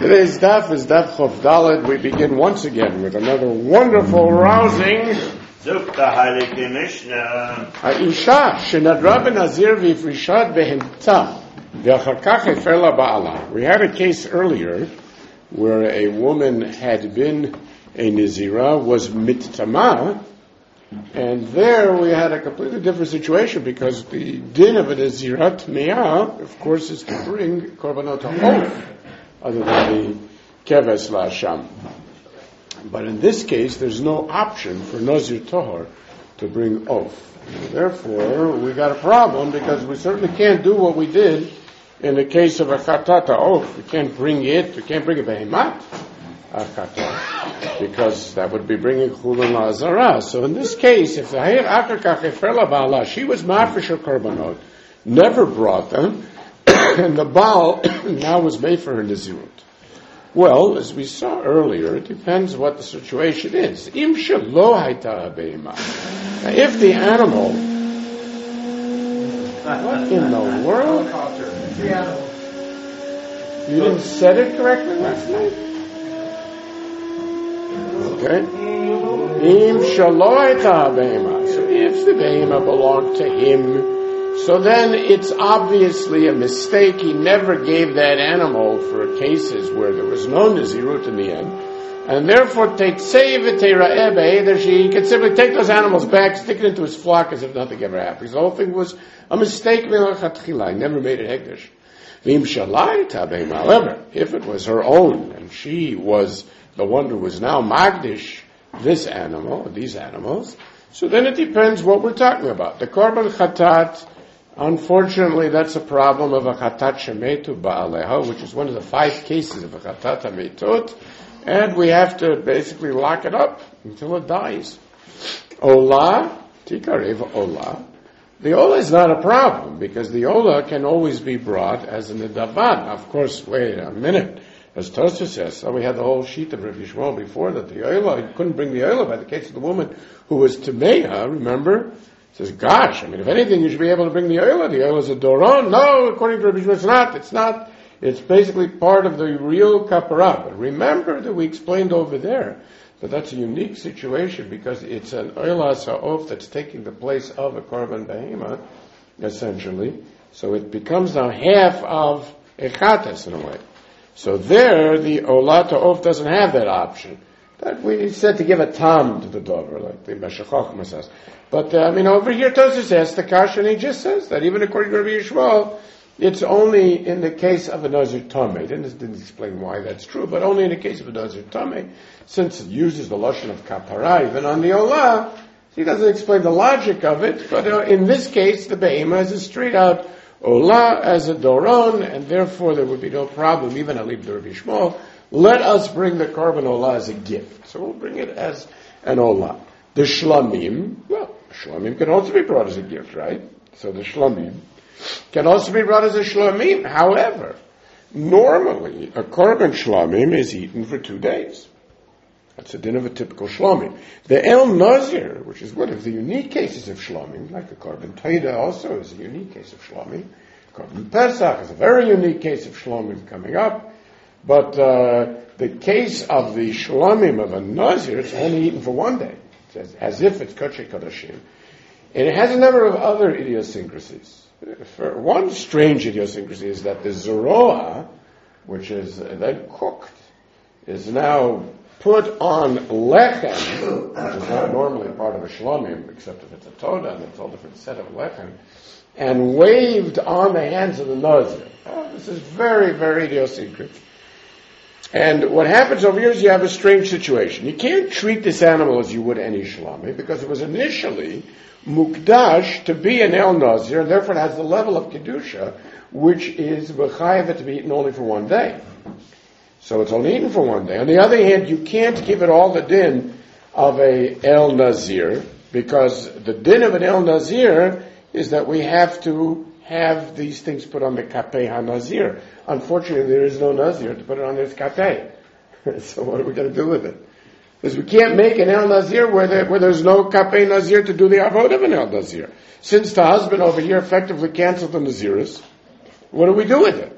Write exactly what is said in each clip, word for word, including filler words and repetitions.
Today's daf is daf Chof Dalet. We begin once again with another wonderful, rousing Zukta Halike Mishnah. Ha'isha shenadra b'nazir v'ifrishad behemta v'achar kach hefer la ba'ala. We had a case earlier where a woman had been a nazira, was mittama, and there we had a completely different situation because the din of a nazira tmeah, of course, is to bring korbanot ha'of, other than the keves la'asham. But in this case, there's no option for nazir tohar to bring oaf. Therefore, we got a problem because we certainly can't do what we did in the case of a chatat oaf. We can't bring it. We can't bring a behemat a chatat because that would be bringing chulun la'azara. So in this case, if the hayir akar kach hefer la ba'ala, she was mafresh her korbanot, never brought them, and the baal now was made for her nazirut. Well, as we saw earlier, it depends what the situation is. Im shelo hayta be'ema. If the animal, what in the world? You didn't set it correctly last night? Okay. Im shelo hayta be'ema. So if the be'ema belonged to him, so then it's obviously a mistake. He never gave that animal for cases where there was no nazirut in the end. And therefore, teitzei v'teira'eh be'eder, he could simply take those animals back, stick it into his flock as if nothing ever happened. Because the whole thing was a mistake. He never made it hekdesh. V'im shalai tabeim. However, if it was her own, and she was the one who was now magdish this animal, these animals, so then it depends what we're talking about. The korban chatat, unfortunately, that's a problem of a chatat shemetu ba'aleha, which is one of the five cases of a chatat hametut, and we have to basically lock it up until it dies. Ola, tikarev ola. The ola is not a problem, because the ola can always be brought as an edavan. Of course, wait a minute. As Tosfos says, so we had the whole sheet of Rav Yishmael before that the ola, you couldn't bring the ola by the case of the woman who was Tameya, remember? Says, gosh, I mean, if anything, you should be able to bring the oila. The oila is a doron. No, according to Rabbi Yishmael, it's not. It's not. It's basically part of the real kapara. But remember that we explained over there that that's a unique situation because it's an oila sa'of that's taking the place of a korban behema, essentially. So it becomes now half of a chatas in a way. So there, the ola ta'of doesn't have that option. That we said to give a tam to the dover, like the Meshech Chochmah says. But, uh, I mean, over here, Tosfos says, the Kasha, and he just says that, even according to Rabbi Yishmael, it's only in the case of a Nazir Tameh. He didn't, didn't explain why that's true, but only in the case of a Nazir Tameh, since it uses the Lashon of Kapara, even on the Olah, he doesn't explain the logic of it, but uh, in this case, the Behema is a straight out Olah as a Doron, and therefore there would be no problem, even I'll leave the Rabbi Yishmael, let us bring the korban Olah as a gift. So we'll bring it as an Olah. The Shlamim, well, Shlamim can also be brought as a gift, right? So the Shlamim can also be brought as a Shlamim. However, normally a korban Shlamim is eaten for two days. That's the din of a typical Shlamim. The El Nazir, which is one of the unique cases of Shlamim, like the korban Taida also is a unique case of Shlamim. Korban Pesach is a very unique case of Shlamim coming up. But uh, the case of the Shlamim of a Nazir, it's only eaten for one day. As, as if it's Kodesh Kodashim. And it has a number of other idiosyncrasies. For one strange idiosyncrasy is that the Zeroah, which is then cooked, is now put on lechem, which is not normally part of a shlamim, except if it's a toda, and it's a whole different set of lechem, and waved on the hands of the Nazir. Oh, this is very, very idiosyncratic. And what happens over here is you have a strange situation. You can't treat this animal as you would any shlami because it was initially mukdash to be an El Nazir, and therefore it has the level of kedusha, which is v'chayav to be eaten only for one day. So it's only eaten for one day. On the other hand, you can't give it all the din of a El Nazir because the din of an El Nazir is that we have to have these things put on the kapei ha-nazir. Unfortunately, there is no nazir to put it on this kapei. So what are we going to do with it? Because we can't make an El Nazir where, there, where there's no kapei nazir to do the avod of an El Nazir. Since the husband over here effectively canceled the naziris, what do we do with it?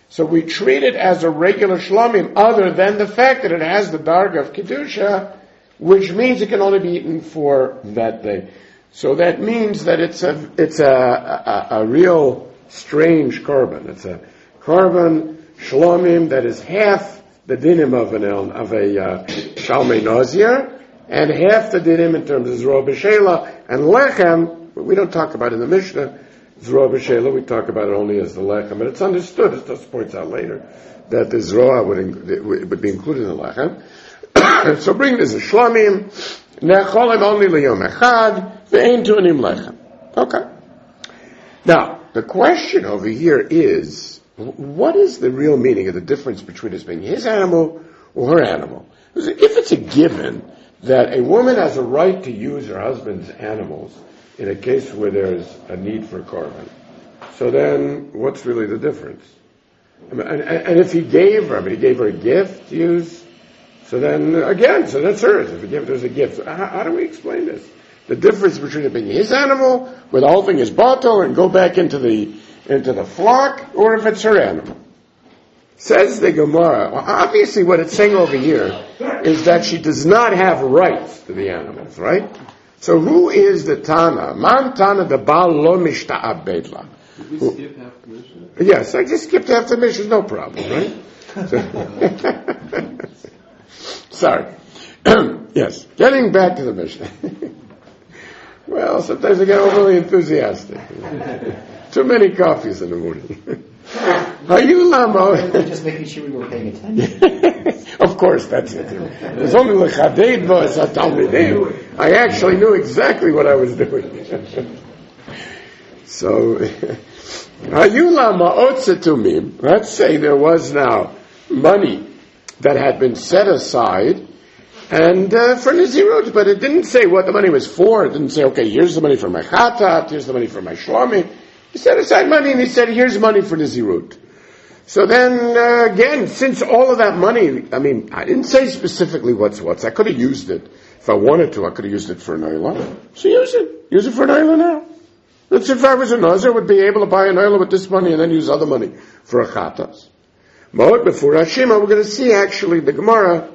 So we treat it as a regular shlamim, other than the fact that it has the darga of kedusha, which means it can only be eaten for that day. So that means that it's a it's a a, a real strange korban. It's a korban shlamim that is half the dinim of an el, of a uh, shalmei nazir, and half the dinim in terms of zroa b'sheila and lechem. We don't talk about it in the Mishnah. Zroa b'sheila, we talk about it only as the lechem, but it's understood, as Tos points out later, that the zroa would, in, would be included in the lechem. So bring this a shlamim, ne'cholim only liyom echad, ve'ein tu'anim lechem. Okay. Now, the question over here is, what is the real meaning of the difference between this being his animal or her animal? If it's a given that a woman has a right to use her husband's animals in a case where there's a need for korban, so then what's really the difference? I mean, and, and if he gave her, I mean, he gave her a gift to use, so then again, so that's hers. If he gave her a gift, so how, how do we explain this? The difference between it being his animal, where the whole thing is bottle and go back into the into the flock, or if it's her animal. Says the Gemara, well, obviously what it's saying over here is that she does not have rights to the animals, right? So who is the Tana? Man Tana the Baal lo mishta'abed la. Did we skip half the Mishnah? Yes, I just skipped half the Mishnah, no problem, right? So, sorry. Yes, getting back to the Mishnah. Well, sometimes I get overly enthusiastic. Too many coffees in the morning. Are you Lamo? Just making sure we were paying attention. Of course, that's it. There's only l'chadeid bo es hatalmidim. I actually knew exactly what I was doing. So, Hayu Lama to me. Let's say there was now money that had been set aside and uh, for Nazirut, but it didn't say what the money was for. It didn't say, okay, here's the money for my chatat, here's the money for my shlami. He set aside money and he said, here's money for Nazirut. So then, uh, again, since all of that money, I mean, I didn't say specifically what's what's. I could have used it. If I wanted to, I could have used it for an oila. So use it. Use it for an oila now. That's if I was a nazir, I would be able to buy an oila with this money and then use other money for a chatas. But before Hashima, we're going to see actually the Gemara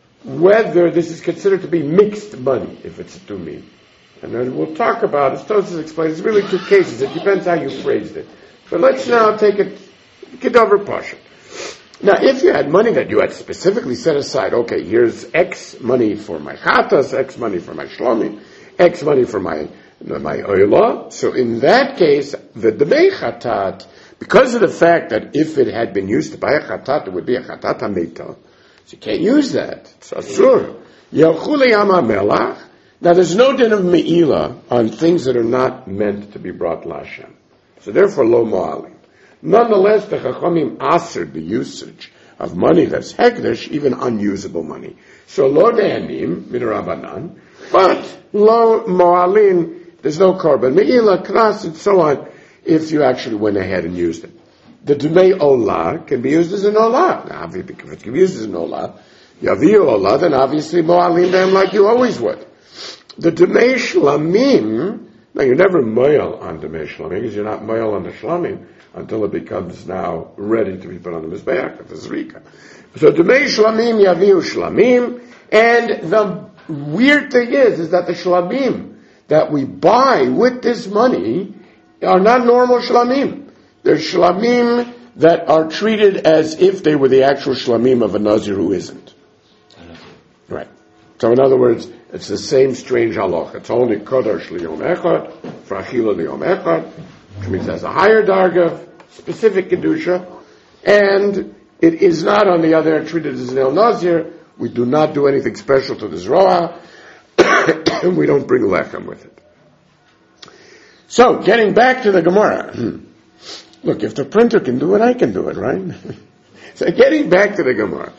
whether this is considered to be mixed money, if it's a tumim. And then we'll talk about, as Tosfos explains, it's really two cases. It depends how you phrased it. But let's now take it, Kedover Pasha. Now, if you had money that you had specifically set aside, okay, here's X money for my chatas, X money for my shlomi, X money for my my oila. So in that case, the demei chatat, because of the fact that if it had been used to buy a chatat, it would be a chatat hameta. So you can't use that. It's asur. Yelchu liyam melach. Now, there's no din of me'ila on things that are not meant to be brought l'Hashem. So therefore, lo mo'alim. Nonetheless, the Chachamim asered the usage of money that's hekdesh, even unusable money. So lo de'anim, midrabanan, but lo mo'alim, there's no korban. Me'ila, knas, and so on, if you actually went ahead and used it. The dumei olah can be used as an olah. Now, if it can be used as an olah, yaviu olah, then obviously mo'alim them like you always would. The Demei Shlamim, now you're never moil on Demei Shlamim, because you're not moil on the Shlamim until it becomes now ready to be put on the Mizbeach, the Zrika. So Demei Shlamim Yaviu Shlamim, and the weird thing is, is that the Shlamim that we buy with this money are not normal Shlamim. They're Shlamim that are treated as if they were the actual Shlamim of a Nazir who isn't. Right. So in other words, it's the same strange halach. It's only kodesh liyom echad, frachila liyom echad, which means it has a higher darga, specific kedusha, and it is not on the other hand treated as an el nazir. We do not do anything special to the zroa, and we don't bring lechem with it. So, getting back to the Gemara. Look, if the printer can do it, I can do it, right? So, getting back to the Gemara.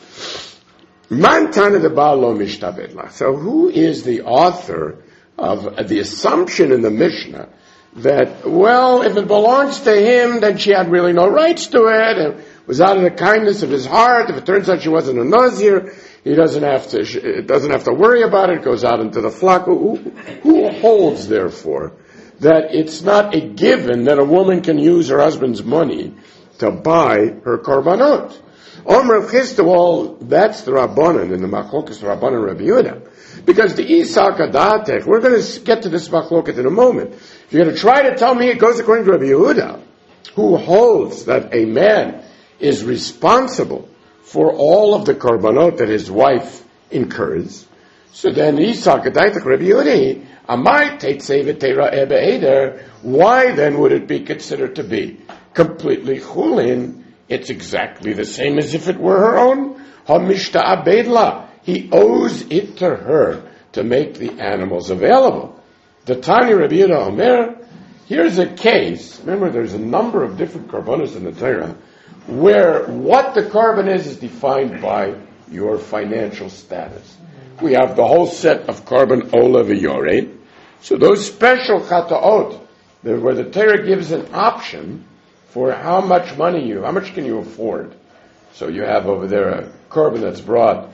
Man Tana de Baal lo mishtabed la. So who is the author of the assumption in the Mishnah that, well, if it belongs to him, then she had really no rights to it, it was out of the kindness of his heart. If it turns out she wasn't a Nazir, he doesn't have to, it doesn't have to worry about it, it goes out into the flock. Who, who holds, therefore, that it's not a given that a woman can use her husband's money to buy her korbanot. Omer Chisda, well, that's the Rabbanan in the Machlokas Rabbanan Rabbi Yehuda. Because the Isak Adatek, we're going to get to this Machloket in a moment. You're going to try to tell me it goes according to Rabbi Yehuda, who holds that a man is responsible for all of the korbanot that his wife incurs. So then Isak Adatek Rabbi Yehuda, Amai Teitzei V'Teira Ebe Eder, why then would it be considered to be completely chulin? It's exactly the same as if it were her own. Hamishta Abedla. He owes it to her to make the animals available. The Tanya Rabbi Yehuda Omer, here's a case. Remember, there's a number of different korbanos in the Torah where what the korban is is defined by your financial status. We have the whole set of korban ola v'yored. So those special chataot, where the Torah gives an option for how much money you, how much can you afford. So you have over there a korban that's brought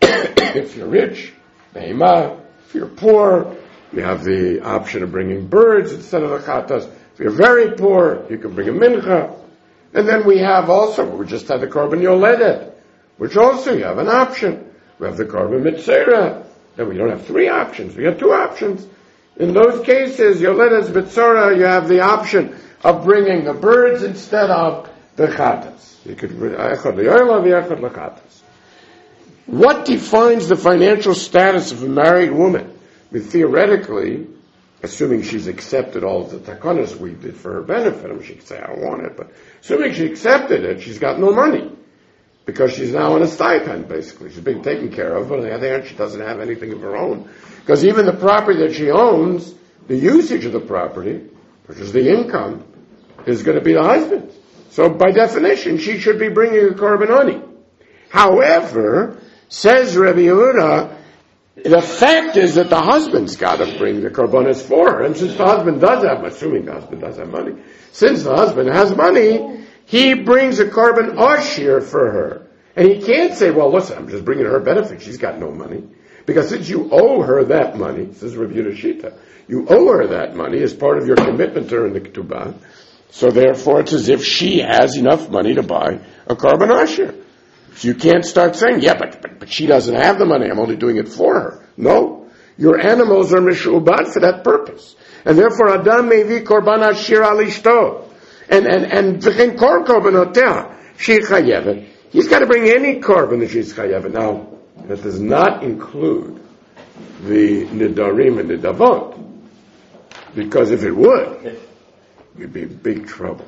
if you're rich, behemah. If you're poor, you have the option of bringing birds instead of the chatas. If you're very poor, you can bring a mincha. And then we have also, we just had the korban yoledet, which also you have an option. We have the korban mitzera. Then we don't have three options, we have two options. In those cases, yoledet mitzora, you have the option of bringing the birds instead of the chatas. You could echad li'ola v'echad l'chatas. What defines the financial status of a married woman? I mean, theoretically, assuming she's accepted all of the takanas we did for her benefit, I mean, she could say, I don't want it, but assuming she accepted it, she's got no money. Because she's now on a stipend, basically. She's being taken care of, but on the other hand, she doesn't have anything of her own. Because even the property that she owns, the usage of the property, which is the income, is going to be the husband. So by definition, she should be bringing a korban oni. However, says Rabbi Yehuda, the fact is that the husband's got to bring the korbanos for her. And since the husband does have, assuming the husband does have money, since the husband has money, he brings a korban oshir for her. And he can't say, well, listen, I'm just bringing her benefit. She's got no money. Because since you owe her that money, this is Rabbi Yehuda Shita, you owe her that money as part of your commitment to her in the ketubah. So therefore, it's as if she has enough money to buy a korban oshir. So you can't start saying, yeah, but, but but she doesn't have the money. I'm only doing it for her. No. Your animals are mishubad for that purpose. And therefore, Adam mevi korban ashir al ishto. And, and, and, v'chein kol korbanotea, she chayevet. He's got to bring any korban that she's chayevet. Now, that does not include the nidarim and nidavot. Because if it would, you'd be in big trouble.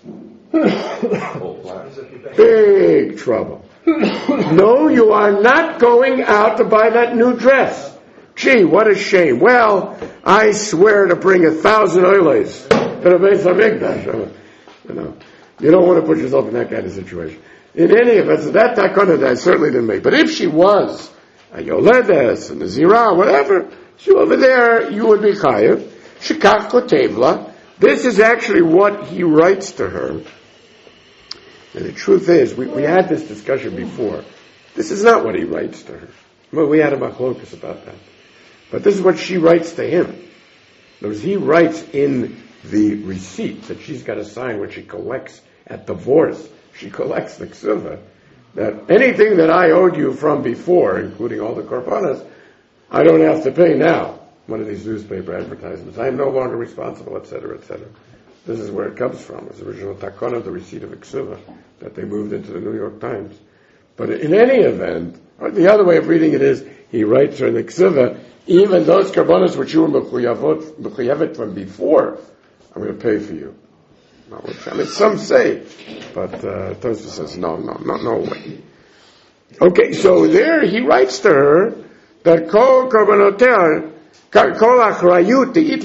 Big trouble. No, you are not going out to buy that new dress. Gee, what a shame. Well, I swear to bring a thousand oiles to the Beis HaMikdash. You know, you don't want to put yourself in that kind of situation. In any event, so that takana that I certainly didn't make. But if she was a yoledes, a nazirah, whatever, she over there, you would be chayav. Shikach kotevla. This is actually what he writes to her. And the truth is, we, we had this discussion before. This is not what he writes to her. Well, we had a machlokas about that. But this is what she writes to him. Because he writes in the receipt that she's got to sign when she collects at divorce. She collects the ksuva. That anything that I owed you from before, including all the korbanos, I don't have to pay now. One of these newspaper advertisements. I am no longer responsible, et cetera, et cetera. This is where it comes from. It's the original takana, the receipt of Iksuva, that they moved into the New York Times. But in any event, or the other way of reading it is, he writes her in Iksuva, even those korbanos which you were mechuyavet from before, I'm going to pay for you. No, which, I mean, some say, but uh, Tosfos says, no, no, no, no way. Okay, so there he writes to her that kol korbanoteh, so apparently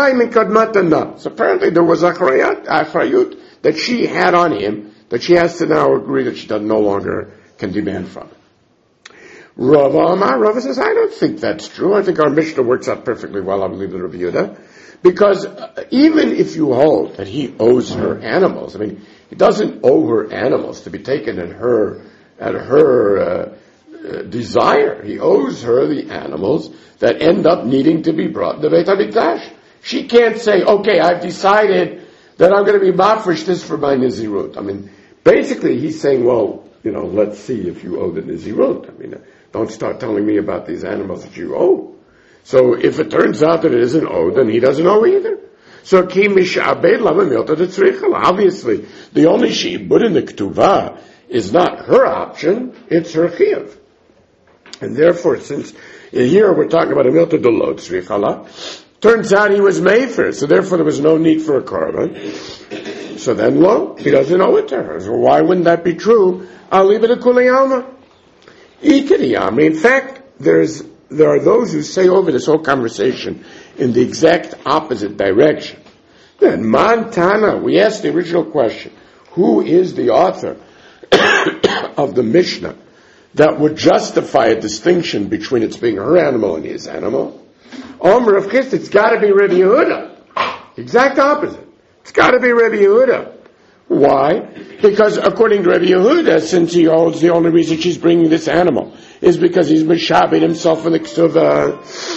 there was achrayut, achrayut that she had on him, that she has to now agree that she does no longer can demand from him. Rava Amar, Rava says, I don't think that's true. I think our Mishnah works out perfectly well, I believe, the Rabbi Yehuda. Because even if you hold that he owes her animals, I mean, he doesn't owe her animals to be taken at her, at her, uh, Uh, desire. He owes her the animals that end up needing to be brought to Beit HaMikdash. She can't say, okay, I've decided that I'm going to be mafresh this for my Nizirut. I mean, Basically, he's saying, well, you know, let's see if you owe the Nizirut. I mean, don't start telling me about these animals that you owe. So if it turns out that it isn't owed, then he doesn't owe either. So ki mishabed lama milta de tzricha. Obviously, the only sheibud in the ketuvah is not her option; it's her chiyuv. And therefore, since here we're talking about a milta de lo tzricha, turns out he was mefer, so therefore there was no need for a korban. So then, lo, he doesn't owe it to her. So why wouldn't that be true? I'll leave it to kuli alma. Ikadiyami. In fact, there's there are those who say over this whole conversation in the exact opposite direction. Then Montana, we asked the original question: who is the author of the Mishnah that would justify a distinction between its being her animal and his animal? Omer of Chist, it's got to be Rabbi Yehuda. Exact opposite. It's got to be Rabbi Yehuda. Why? Because according to Rabbi Yehuda, since he holds the only reason she's bringing this animal is because he's mishabed himself in the Ketuvah.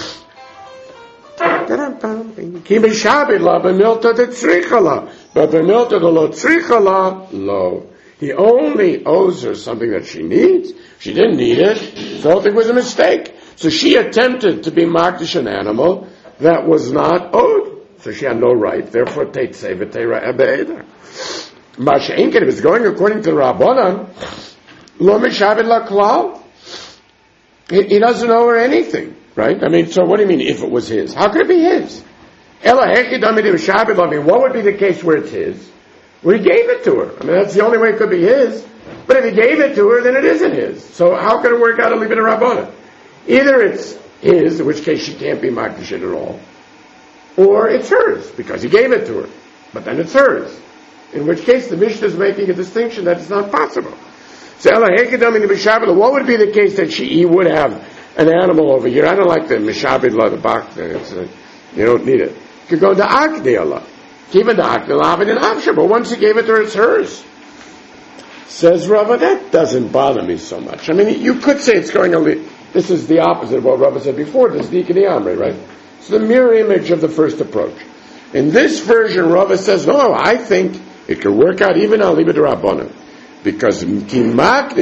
Ki mishabed la b'milta de tzricha la, but b'milta de lo tzricha la, lo. He only owes her something that she needs. She didn't need it. The whole thing was a mistake. So she attempted to be makdish an animal that was not owed. So she had no right. Therefore, teit sevet teira ebe'eder. Masha'inkin, if it's going according to the Rabbanan, lo mishabed la klal. He doesn't owe her anything, right? I mean, so what do you mean if it was his? How could it be his? Ela hechidami de mishabed la. I mean, what would be the case where it's his? Well, he gave it to her. I mean, that's the only way it could be his. But if he gave it to her, then it isn't his. So how could it work out to leave it a Rabbanan? Either it's his, in which case she can't be makdish at all, or it's hers, because he gave it to her. But then it's hers. In which case the Mishnah is making a distinction that it's not possible. So, what would be the case that she, he would have an animal over here? I don't like the mishabed la, the bak, uh, you don't need it. You could go to akdi Allah. Keep it to akdi Allah, but once he gave it to her, it's hers. Says Rava, that doesn't bother me so much. I mean, you could say it's going a li- this is the opposite of what Rava said before, this is the Ikadi Amri, right? It's the mirror image of the first approach. In this version, Rava says, no, I think it could work out even on Libid Rabbanan. Because even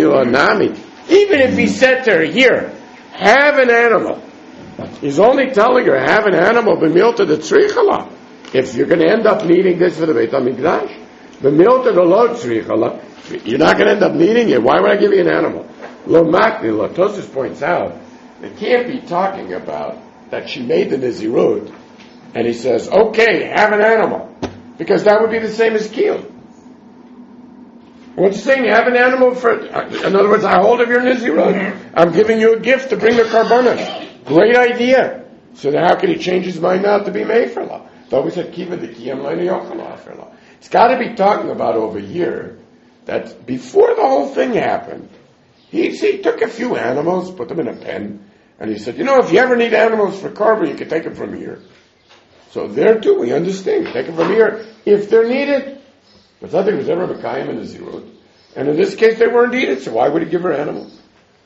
if he said to her, here, have an animal, he's only telling her, have an animal, b'milta de tzrichala. If you're going to end up needing this for the Beit HaMikdash, b'milta de lo tzrichala, you're not going to end up needing it. Why would I give you an animal? Lo makni lo. Tosfos points out, it can't be talking about that she made the Nizirut, and he says, okay, have an animal. Because that would be the same as Kiyum. What's saying? You have an animal for, in other words, I hold of your Nizirut. I'm giving you a gift to bring the Karbanos. Great idea. So then how can he change his mind now to be made for law? Thought we said, Kiva the Kiyam Leini Yochalah for law. It's got to be talking about over here that before the whole thing happened, he, he took a few animals, put them in a pen, and he said, you know, if you ever need animals for Karban, you can take them from here. So there too, we understand. Take them from here if they're needed. But nothing was ever Mekayim in the Zirut. And in this case, they weren't needed, so why would he give her animals?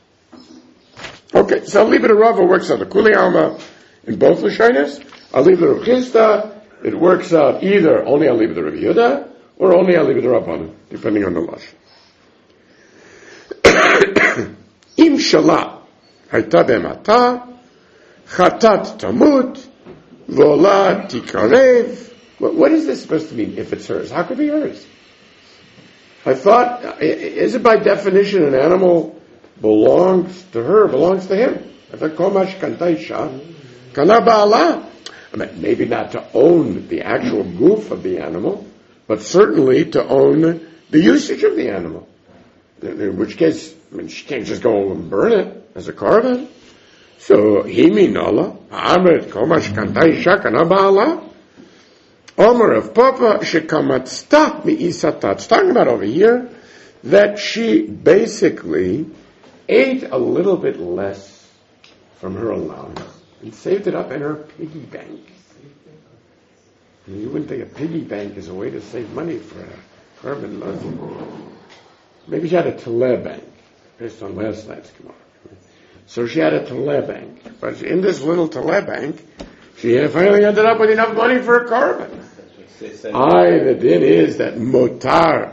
Okay, so I'll leave it to Rava, works out the Kuli Alma in both Lashonos. I'll leave it to Rav Chisda. It works out either only I'll leave it to Rabbi Yehuda, or only I'll leave it to Rabbanan, depending on the Lashon. Im Shalah, Hayta B'mata, Chatat Tamut, Vola Tikarev. What is this supposed to mean if it's hers? How could it be hers? I thought, is it by definition an animal belongs to her, belongs to him? I thought, Komash Kantaisha, Kana Ba'ala. I mean, maybe not to own the actual goof of the animal, but certainly to own the usage of the animal. In which case, I mean, she can't just go and burn it as a carbon. So, Himi Nala, Amrit Komash Kantaisha, Kana Ba'ala. Omer of Papa Shekamatzta Mi'isatat. It's talking about over here that she basically ate a little bit less from her allowance and saved it up in her piggy bank. And you wouldn't think a piggy bank is a way to save money for a carbon loan. Maybe she had a Taleh bank, based on last night's Gemara. So she had a Taleh bank. But in this little Taleh bank, she finally ended up with enough money for a carbon. I, the din is that motar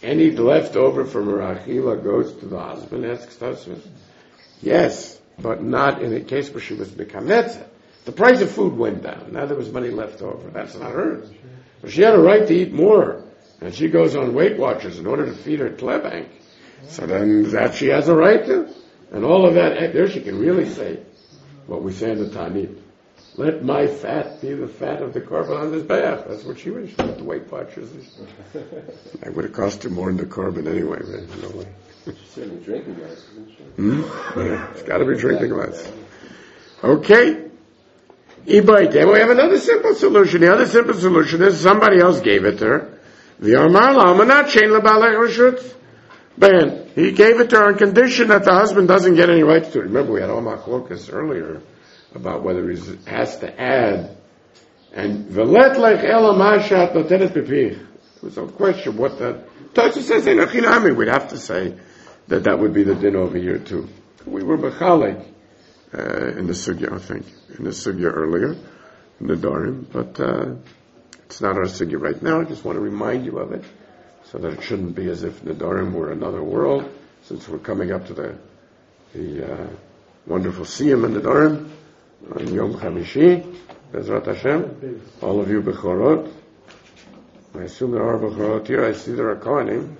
any leftover from her achila goes to the husband, asks Tosfos. Yes, but not in a case where she was bekametzah. The price of food went down. Now there was money left over. That's not hers. So she had a right to eat more. And she goes on Weight Watchers in order to feed her tlebank. So then that she has a right to. And all of that, there she can really say what we say in the Tanit. Let my fat be the fat of the korban on this bayach. That's what she wished. Let the Weight Watchers. That would have cost her more than the korban anyway. Man. No way. She's certainly drinking glass, isn't she? Hmm? Yeah, it's got to be drinking glass. Okay. Ibaite. We have another simple solution. The other simple solution is somebody else gave it to her. The Amar Lamanat Shein Labalei Reshut. Ben, he gave it to her on condition that the husband doesn't get any rights to it. Remember, we had all machlokas earlier about whether he has to add. And Velet Lech Ela Mashat Notenet Bepich. There was a question what that. Tosha says in Achinami, we'd have to say that that would be the din over here too. We were Bechalik uh, in the sugya, I think, in the sugya earlier, in the Darim, but uh, it's not our sugya right now. I just want to remind you of it, so that it shouldn't be as if Nedarim were another world, since we're coming up to the the uh, wonderful Siyam in Nedarim on Yom Chamishi, Bezrat Hashem. All of you Bechorot. I assume there are Bechorot here. I see there are Kohanim.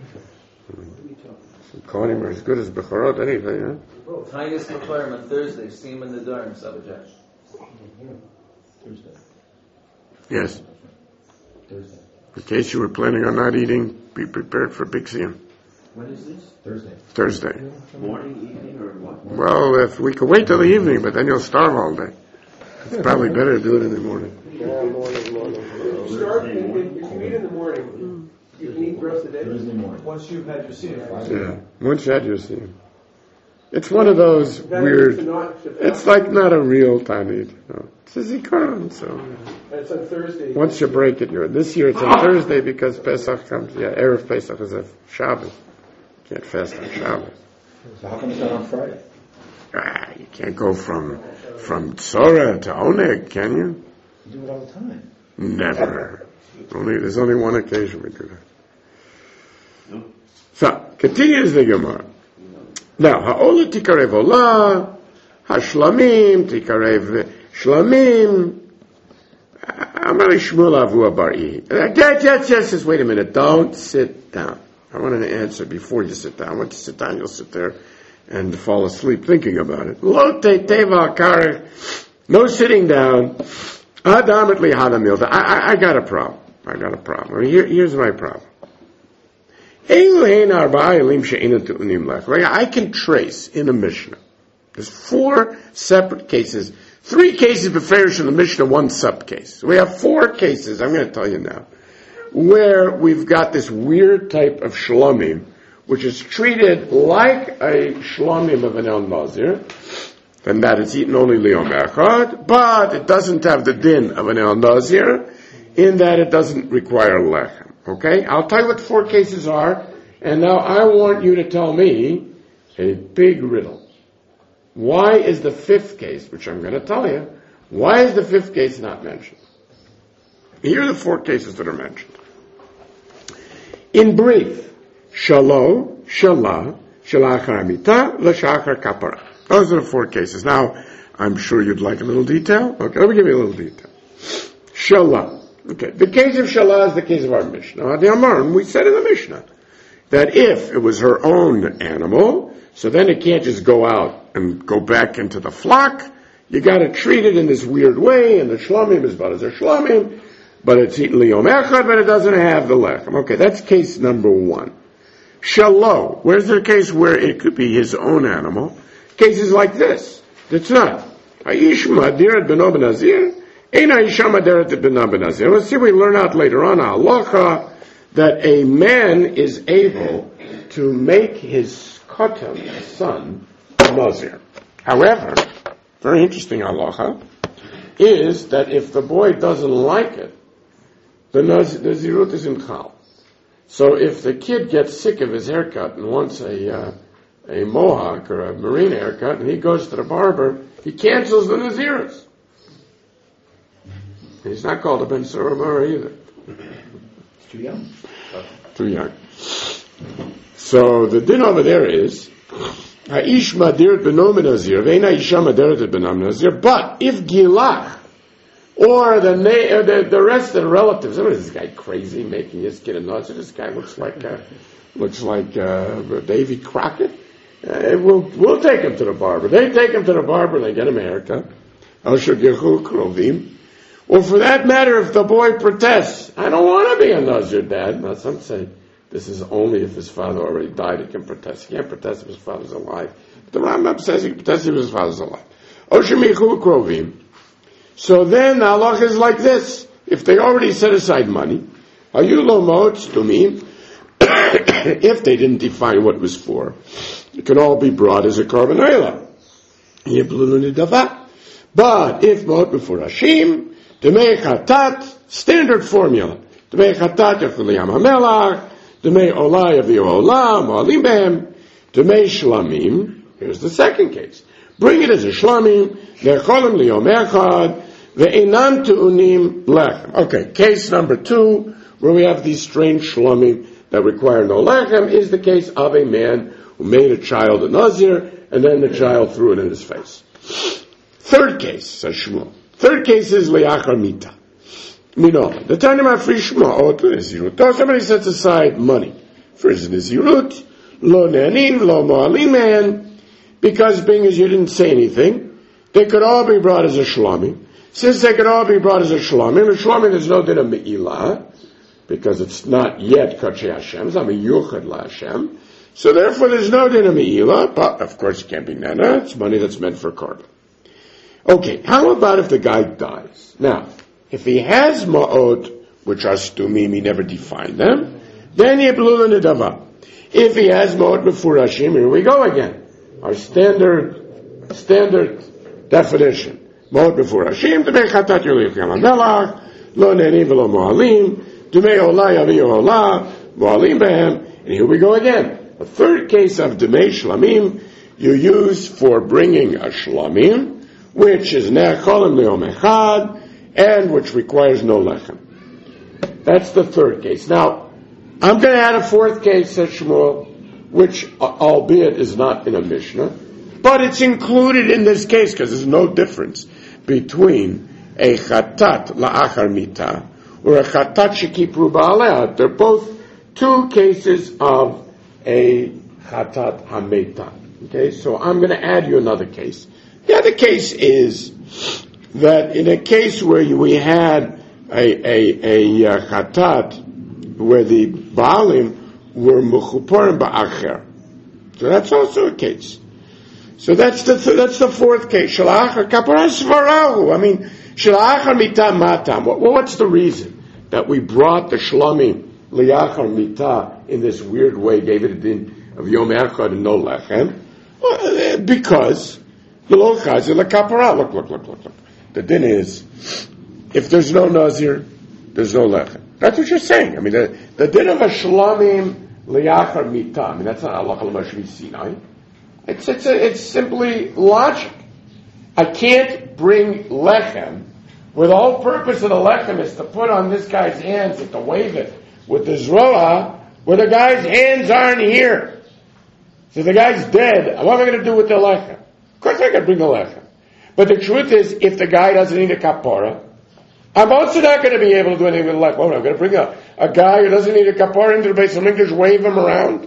Some Kohanim are as good as Bechorot anything, huh? Tiniest Mecharim on Thursday, Siyam in Nedarim, Sabbath. Thursday. Yes. Thursday. In case you were planning on not eating, be prepared for Big Siyam. When is this? Thursday. Thursday. Morning, evening, or what? Well, if we could wait till the evening, but then you'll starve all day. It's probably better to do it in the morning. Yeah, morning, morning. You start, if you eat in the morning, you can eat the rest of the day. Thursday morning. Once you've had your siyum. Yeah. Once you had your Siyam. It's one of those That weird, is not- it's like not a real Tanit. No. It's a Zikaron, so. And it's on Thursday. Once you break it, you're, this year it's on Thursday because Pesach comes, yeah, Erev Pesach is a Shabbos. You can't fast on Shabbos. So how come it's not on Friday? Ah, you can't go from, from Tzorah to Oneg, can you? You do it all the time. Never. Only, there's only one occasion we do that. So, continues the Gemara. Now, ha'ola tikarev olah, ha'shlamim tikarev shlamim, amar Shmuel avu abar'i. Yes, yes, yes, yes, wait a minute, don't sit down. I want an answer before you sit down. Once you sit down, you'll sit there and fall asleep thinking about it. Lo te teva karech, no sitting down. Adamatli hadamil. I, I got a problem. I got a problem. Here, here's my problem. I can trace in the Mishnah. There's four separate cases. Three cases beferish in the Mishnah, one sub-case. We have four cases, I'm going to tell you now, where we've got this weird type of shlomim, which is treated like a shlomim of an El Nazir, and that it's eaten only liyom echad, but it doesn't have the din of an El Nazir, in that it doesn't require lechem. Okay? I'll tell you what the four cases are, and now I want you to tell me a big riddle. Why is the fifth case, which I'm going to tell you, why is the fifth case not mentioned? Here are the four cases that are mentioned. In brief, shalo, shala, shalachar amita, l'shachar kapara. Those are the four cases. Now, I'm sure you'd like a little detail. Okay, let me give you a little detail. Shala. Okay, the case of Shalah is the case of our Mishnah. The Amarim, we said in the Mishnah that if it was her own animal, so then it can't just go out and go back into the flock. You got to treat it in this weird way, and the shlamim is about as a shlamim, but it's eaten liyom echad, but it doesn't have the lechem. Okay, that's case number one. Shalo, where's the case where it could be his own animal? Cases like this. It's not. Aishma dirat beno benazir. Let's see, we learn out later on, halacha, that a man is able to make his kotam, son, a nazir. However, very interesting halacha, is that if the boy doesn't like it, the nazirut is in chal. So if the kid gets sick of his haircut and wants a uh, a mohawk or a marine haircut, and he goes to the barber, he cancels the nazirus. He's not called a Ben Surah either. It's too young. Too young. So the din over there is, Ha'ish madirat b'no nazir, ve'ena isha madirat b'no nazir, but if gilach, or the, na- or the the rest of the relatives, what is this guy crazy making his kid a nazir? This guy looks like uh, looks like uh, Davy Crockett. Uh, we'll we'll take him to the barber. They take him to the barber and they get him a haircut. Or for that matter, if the boy protests, I don't want to be a nazir, Dad. Now some say this is only if his father already died. He can protest. He can't protest if his father's alive. But the Rambam says he can protest if his father's alive. So then the halach is like this. If they already set aside money, if they didn't define what it was for, it can all be brought as a korban oila. But if mot before Hashim, demei chatat, standard formula. Demei chatat yachol yam hamelach, demei olah yavi olah, mo'alim behem, demei shlamim. Here's the second case. Bring it as a shlamim, ne'cholim liyom echad, ve'enam tu'unim lechem. Okay, case number two, where we have these strange shlamim that require no lechem, is the case of a man who made a child a nazir, and then the child threw it in his face. Third case, says Shmuel. Third case is le'achar mita. Mino, the time of frishma, somebody sets aside money for his nizirut, lo ne'anim, lo mo'alim man, because being as you didn't say anything, they could all be brought as a shlamim. Since they could all be brought as a shlamim, a shlamim there's no din of me'ilah, because it's not yet kachei Hashem, it's not miyuchad la Hashem. So therefore there's no din of me'ilah, but of course it can't be nana, it's money that's meant for korban. Okay, how about if the guy dies? Now, if he has ma'ot, which are stumim, he never defined them, then yeblul nedava. If he has ma'ot mefurashim, here we go again. Our standard, standard definition. Ma'ot mefurashim, demei chatat yolich yam hamelach, lo ne'anim v'lo mo'alim, demei olah yavi olah, mo'alim behem, and here we go again. A third case of demei shlamim, you use for bringing a shlamim, which is ne'acholim le'om echad, and which requires no lechem. That's the third case. Now, I'm going to add a fourth case, says Shmuel, which, albeit is not in a Mishnah, but it's included in this case because there's no difference between a chatat la'achar mita or a chatat shekipru ba'aleh. They're both two cases of a chatat hameta. Okay, so I'm going to add you another case. The other case is that in a case where we had a, a, a, a chatat where the baalim were mechuparim ba'acher. So that's also a case. So that's the th- that's the fourth case. Shalachar kapara svarahu. I mean, shalachar mita matam. Well, what's the reason that we brought the shlamim liyachar mita in this weird way, gave it a din of yom echad and no lechem? Well, because the lo chazir la kapara. Look, look, look, look, look. The din is, if there's no nazir, there's no lechem. That's what you're saying. I mean, the, the din of a shlamim liyachar mita. I mean, that's not halacha l'mashvi Sinai. It's it's a, it's simply logic. I can't bring lechem, where the whole purpose of the lechem is to put on this guy's hands and to wave it with the zroa, where the guy's hands aren't here. So the guy's dead. What am I going to do with the lechem? Of course I can bring the lechem. But the truth is, if the guy doesn't need a kapara, I'm also not going to be able to do anything with the lechem. Oh, I'm going to bring a, a guy who doesn't need a kapara into the base of just wave him around.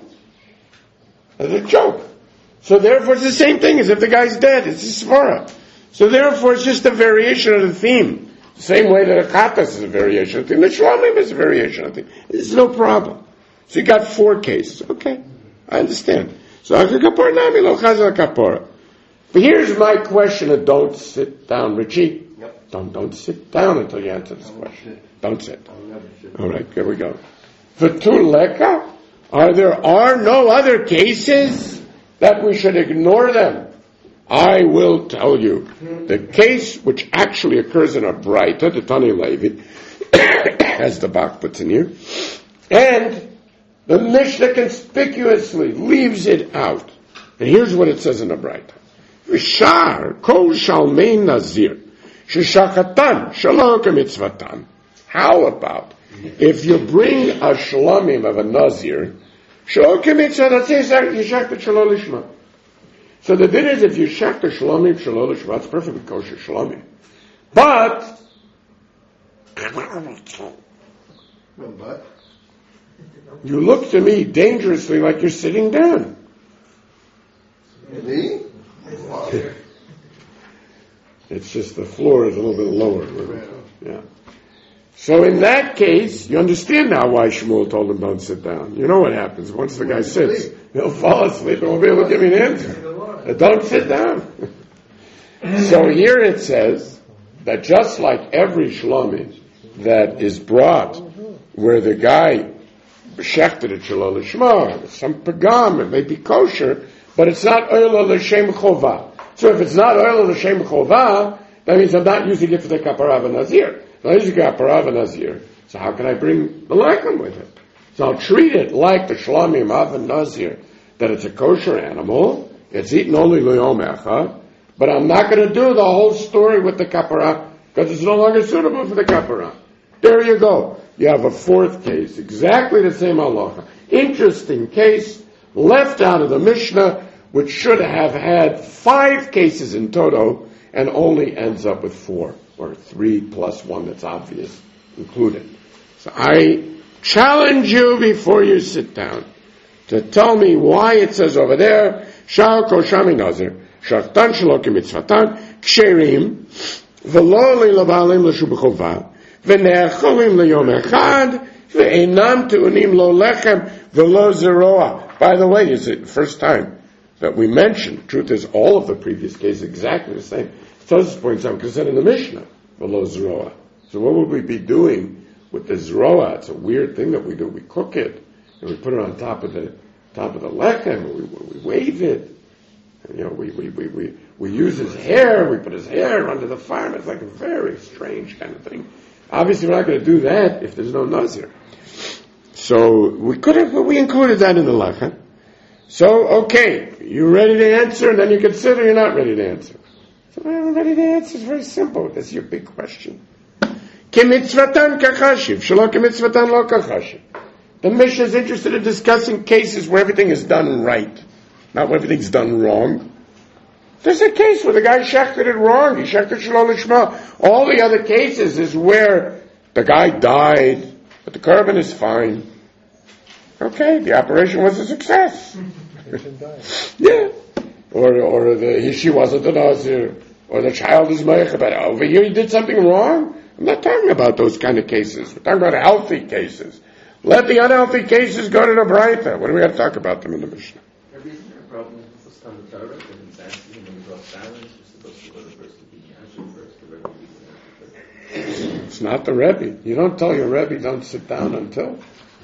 That's a joke. So therefore it's the same thing as if the guy's dead. It's a svara. So therefore it's just a variation of the theme. The same way that a katas is a variation of the theme. The shlamim is a variation of the theme. There's no problem. So you got four cases. Okay. I understand. So kapara nami lo chazal kapara. But here's my question, and don't sit down, Richie. Yep. Don't don't sit down until you answer this question. Don't sit. All right, here we go. V'tuleka, are there are no other cases that we should ignore them? I will tell you the case which actually occurs in a Braita, the Tani Levi, as the Bach puts in here, and the Mishnah conspicuously leaves it out. And here's what it says in the Braita. V'shar kol shalmei nazir sheshachatan shelo kemitzvatan. How about if you bring a shlamim of a nazir Shlo k'mitzvah, let's say you shechted shelo lishma. So the din is if you shechted shlomim shelo lishma, it's perfectly kosher shlomim. But, But? you look to me dangerously like you're sitting down. Me? It's just the floor is a little bit lower. Yeah. So in that case, you understand now why Shmuel told him don't sit down. You know what happens. Once the guy sits, he'll fall asleep and won't be able to give me an answer. Don't sit down. So here it says that just like every shlomim that is brought where the guy shechted it shelo lishma, some pagam, it may be kosher, but it's not oil l'shem chova. So if it's not oil l'shem chova, that means I'm not using it for the kapara of nazir. I'm not using kapara of nazir. So how can I bring the lechem with it? So I'll treat it like the shlamim of a nazir, that it's a kosher animal. It's eaten only l'yom echad, but I'm not going to do the whole story with the kapara because it's no longer suitable for the kapara. There you go. You have a fourth case, exactly the same halacha. Interesting case, left out of the Mishnah, which should have had five cases in toto, and only ends up with four, or three plus one that's obvious included. So I challenge you before you sit down to tell me why it says over there, Shal koshami nazir, shachtan shelo k'mitzvatan, ksherim, v'lo li l'ba'alim l'shu b'chova, v'ne'acholim l'yom echad, v'einam te'unim lo lechem, v'lo zeroah. By the way, is it the first time that we mentioned, truth is all of the previous cases exactly the same. Tosfos points out, because it's in the Mishnah, v'lo zeroah. So what would we be doing with the zeroah? It's a weird thing that we do. We cook it, and we put it on top of the top of the lechem, and we, we wave it. And, you know, we, we, we, we, we use his hair, we put his hair under the fire. It's like a very strange kind of thing. Obviously, we're not going to do that if there's no nazir. So we could have, we included that in the lechem. So, okay, you ready to answer, and then you consider you're not ready to answer. So, well, ready to answer is very simple. That's your big question. Kemitzvatan kachashiv, shelo kemitzvatan lo kachashiv. The Mishnah is interested in discussing cases where everything is done right, not where everything's done wrong. There's a case where the guy shechted it wrong. He shechted shelo lishma. All the other cases is where the guy died, but the korban is fine. Okay, the operation was a success. Yeah. Or, or the, she wasn't a nazir, or the child is meich, but over here he did something wrong. I'm not talking about those kind of cases. We're talking about healthy cases. Let the unhealthy cases go to the Braita. What do we have to talk about them in the Mishnah? Isn't there a problem with the Talmud Torah that he's asking when you draw silence, you're supposed to go to first to be answered first, the Rebbe be answered first? It's not the Rebbe. You don't tell your Rebbe, don't sit down until.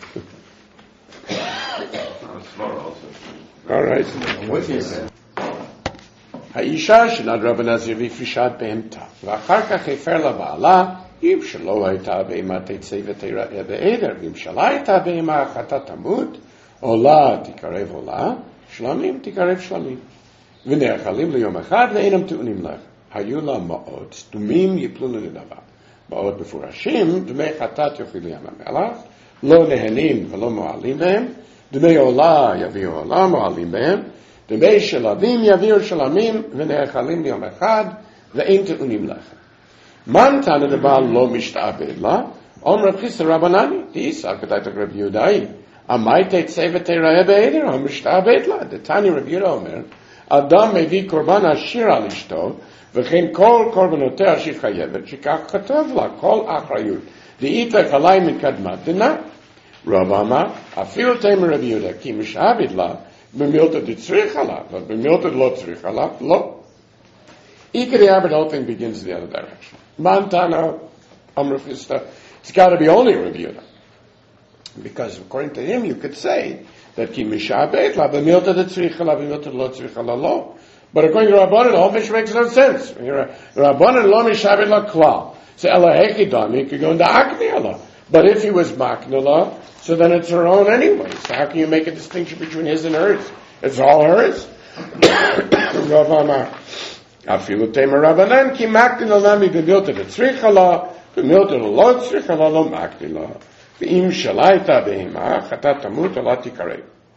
All right. What is it? האישה שנדרה בנזיר והפרישת בהמתה, ואחר כך הפר לבעלה, אם שלא הייתה בהמה תצא ותראה בעדר, ואם שלה הייתה בהמה החטא תמות, עולה תקרב עולה, שלמים תקרב שלמים. ונאכלים ליום אחד ואינם טעונים לך. היו לה מעות, סתומים יפלו לנדבה. מעות מפורשים, דמי חטאת יאכילו ים המלח, לא נהנים ולא מועלים בהם, דמי עולה יביאו עולה, מועלים בהם, דמי שלבים יביאו שלמים ונאכלים ליום אחד ואין טעונים לך. מן תנא דבעל לא משתעבד לה, אומר רב חיסדא רבנני, דאיסא כדאית רבי יהודאי, עמי תצא ותראה בעדר, או משתעבד לה. דתני רבי יהודה אומר, אדם מביא קורבן עשיר על אשתו, וכן כל קורבנותיה שהיא חייבת, שכך כתוב לה, כל אחריות. דאיתך עלי מקדמת דנא. רב אמר, אפילו תאמר רבי יהודה, כי משעבד לה, במילתא דצריכה לה, but במילתא לא צריכה לה, לא. Ikari the whole thing begins the other direction. Mantana, Amrafista, it's got to be only Rabbi Yehuda. Because according to him, you could say that ki mishabet la b'milta de tzricha la b'milta lo tzricha la lo. But according to Rabbanan, the whole mission makes no sense. Rabbanan lo mishabet la klal. So ela hekidami could go into akniyala. But if he was maknila, so then it's her own anyway. So how can you make a distinction between his and hers? It's all hers. Rav Amar. אפילו תאמר רבנן, כי מקטין עולה מבמילתא דצריכה לה, במילתא לא צריכה לה, לא מקטין לה. ואם שלה הייתה בהמה, חטאת תמות, עולה תקרב.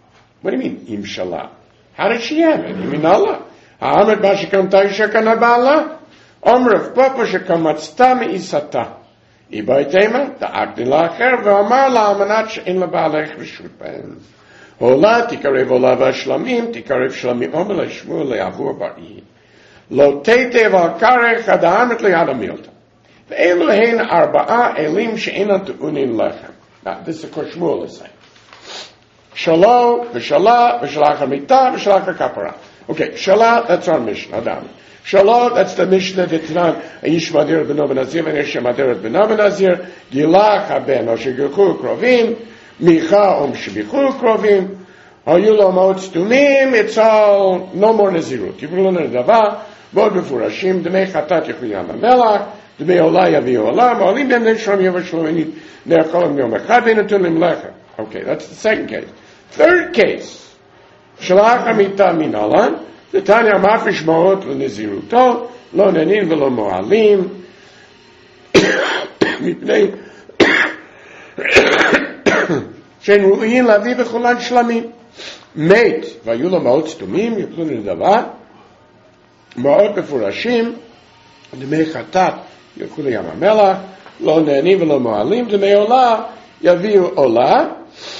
What do you mean, im shalah? How did she have it? You mean Allah? Ha'amrit bashikam taisha kanabala? Omrav papa shakamat stam isata. Ibaitema, da'akni la'acher, ve'amar la'amanat she'in la'balech rishut ba'en. Ola tikarev ola v'ashlamim, tikarev shlamim omer le'shmur le'avur bar'i. Lo teitev al-karech hada'amrit le'ad amilta. Ve'elu hein arba'a elim she'inat tu'unin lechem. Now, this is of course Shmuel is saying. Shalom, v'shalah, v'shalach ha'mitah, v'shalach ha'kapara. Okay, shalah, that's our Mishnah, Adam. Shalah, that's the Mishnah that Tanan, Aish Madir ben Nazir, Aish Madir ben Nazir, Gilach haben, Oshigilchu krovim, Micha om shibichu krovim, Hayulo mots tumim, it's all, no more Nazirut. Yivulun al-Dava, Bod b'furashim, Dmei chatat yichuyam ha'melach, Dmei olah yavi olah, Ma'olim ben neshram yavashlomenit, Ne'acholam yom echad, Ve'natunim lechem. Okay, that's the second case. Third case, Shalach Amita Minalan, the Tanya Mafish Maot Niziruto, Lo Nenin Velo Moalim, Mipnei Shen Ru'in Lavi Bechulan Shlamim, Mate, Vayula Maot Stumim, Yuklun Dava, Maot Befurashim, Demei Chatat, Yukul Yamamela, Lo Nenin Velo Moalim, Demei Olah, Yaviu Olah,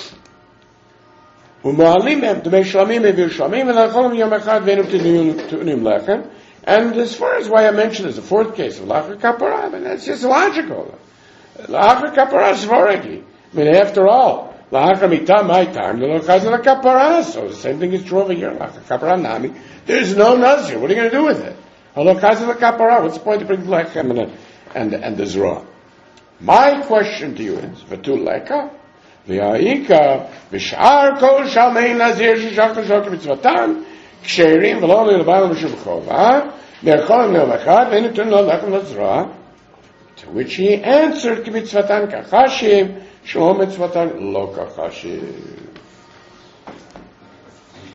ומעלים הם, דמי שלמים הביאו שלמים, ולאכולם יום אחד ואינו תאונים לחם. And as far as why I mentioned is the fourth case of Lachar Kapara, I mean, that's just logical. Lachar Kapara is Svaregi. I mean, after all, Lachar Mitah, my time, the Lachar Kapara, so the same thing is true over here, Lachar Kapara Nami. There's no Nazir. What are you going to do with it? Lachar Kapara, what's the point of bringing Lechem and, and, and the Zroa? My question to you is, Vatul Lekha, V'ha'ika, v'sh'ar kol shalmei nazir sh'shach l'shok mitzvatam, ksherim v'lo l'lebayim v'shuv chova, ne'ercholim ne'om echad, v'enutun lo lechem l'zroa. To which he answered, k'mitzvatan kachashiv, sh'lo mitzvatan lo kachashiv.